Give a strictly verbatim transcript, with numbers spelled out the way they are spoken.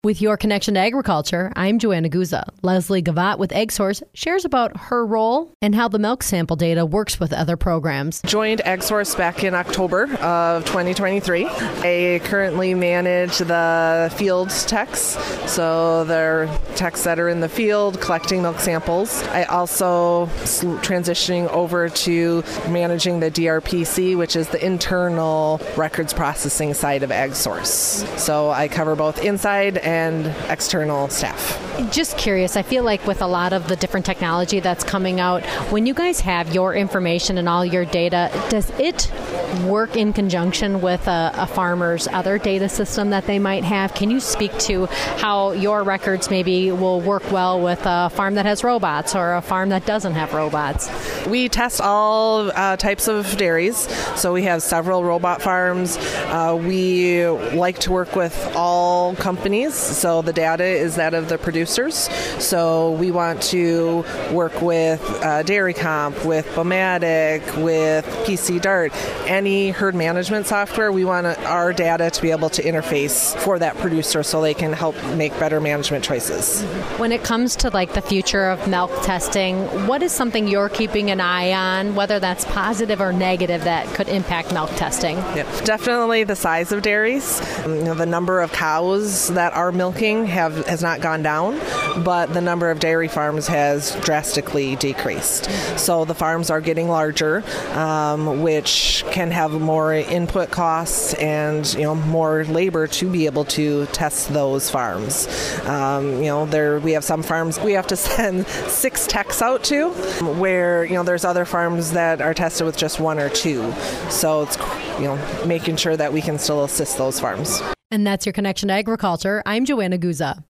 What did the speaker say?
With your connection to agriculture, I'm Joanna Guza. Leslie Gavatt with AgSource shares about her role and how the milk sample data works with other programs. Joined AgSource back in October of twenty twenty-three. I currently manage the field techs, so they're techs that are in the field collecting milk samples. I also transitioning over to managing the D R P C, which is the internal records processing side of AgSource. So I cover both inside and and external staff. Just curious, I feel like with a lot of the different technology that's coming out, when you guys have your information and all your data, does it work in conjunction with a, a farmer's other data system that they might have? Can you speak to how your records maybe will work well with a farm that has robots or a farm that doesn't have robots? We test all uh, types of dairies, so we have several robot farms. Uh, we like to work with all companies. So the data is that of the producers. So we want to work with uh, DairyComp, with Bomatic, with P C Dart. Any herd management software, we want our data to be able to interface for that producer so they can help make better management choices. When it comes to like the future of milk testing, what is something you're keeping an eye on, whether that's positive or negative, that could impact milk testing? Yeah, definitely the size of dairies. Um, you know, the number of cows that are milking have has not gone down, but the number of dairy farms has drastically decreased. So the farms are getting larger, um, which can have more input costs and you know more labor to be able to test those farms. Um, you know, there we have some farms we have to send six techs out to, where you know there's other farms that are tested with just one or two. So it's you know making sure that we can still assist those farms. And that's your connection to agriculture. I'm Joanna Guza.